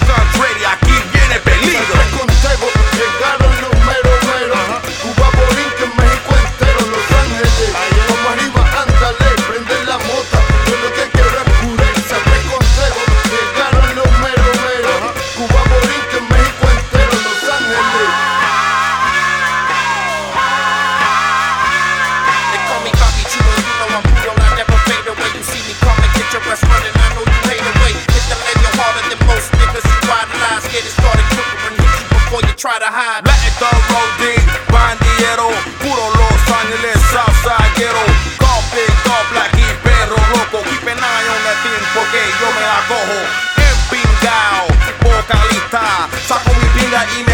Sons ready, aquí viene peligro. Consejo, llegaron los meros meros. Cuba, Borinquen, México entero, Los Ángeles. Vamos arriba, ándale, prende la mota. Yo lo que quiero es pureza. Te consejo, llegaron los meros meros. Cuba, Borinquen, México entero, Los Ángeles. They call me Cocky Chulo, you know I'm brutal, I never fade away. You see me coming, get your ass running, I know you hate away. Hit the leño harder than most niggas who ride lies. Get it started quicker and hit you before you try to hide. Let it go, Rodin, bandillero, puro Los Ángeles, Southside ghetto. Golf big, golf black y perro loco. Keep an eye on that thing porque yo me la cojo. Empingao, vocalista, saco mi pinga y me